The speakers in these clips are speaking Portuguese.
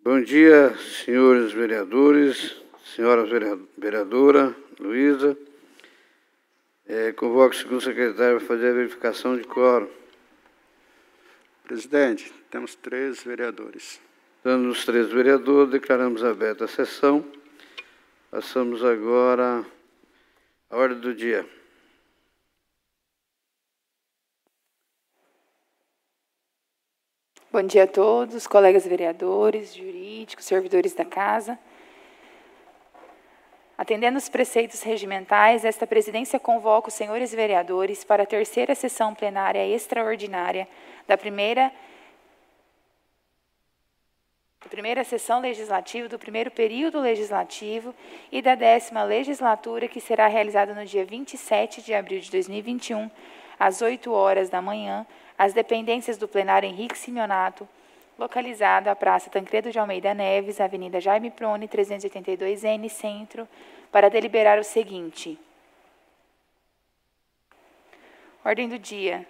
Bom dia, senhores vereadores, senhora vereadora Luísa. Convoco o segundo secretário para fazer a verificação de quórum. Presidente, temos 3 vereadores. Dando os 3 vereadores, declaramos aberta a sessão. Passamos agora à ordem do dia. Bom dia a todos, colegas vereadores, jurídicos, servidores da Casa. Atendendo os preceitos regimentais, esta presidência convoca os senhores vereadores para a 3ª sessão plenária extraordinária da primeira sessão legislativa do primeiro período legislativo e da 10ª legislatura, que será realizada no dia 27 de abril de 2021, às 8 horas da manhã, às dependências do plenário Henrique Simeonato, localizado à Praça Tancredo de Almeida Neves, Avenida Jaime Prone, 382N, Centro, para deliberar o seguinte. Ordem do dia.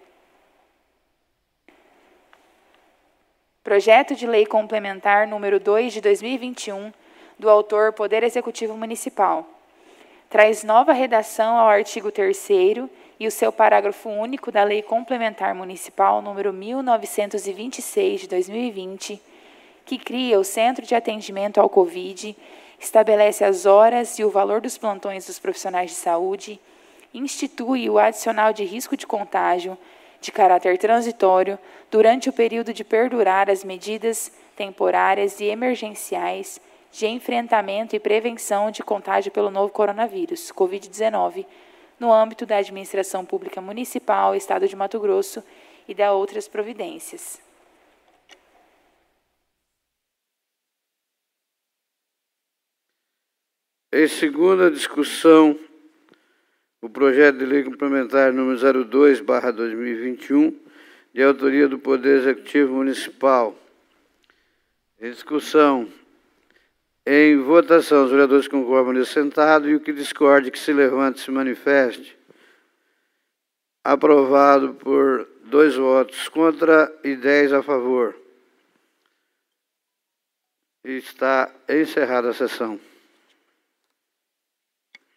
Projeto de Lei Complementar número 2 de 2021, do autor Poder Executivo Municipal. Traz nova redação ao artigo 3º e o seu parágrafo único da Lei Complementar Municipal número 1926 de 2020, que cria o Centro de Atendimento ao Covid, estabelece as horas e o valor dos plantões dos profissionais de saúde, institui o adicional de risco de contágio, de caráter transitório, durante o período de perdurar as medidas temporárias e emergenciais de enfrentamento e prevenção de contágio pelo novo coronavírus, Covid-19, no âmbito da Administração Pública Municipal, Estado de Mato Grosso e da outras providências. Em segunda discussão, o projeto de lei complementar número 02/2021, de autoria do Poder Executivo Municipal. Em discussão, em votação, os vereadores que concordam nesse sentado e o que discorde que se levante e se manifeste. Aprovado por 2 votos contra e 10 a favor. Está encerrada a sessão.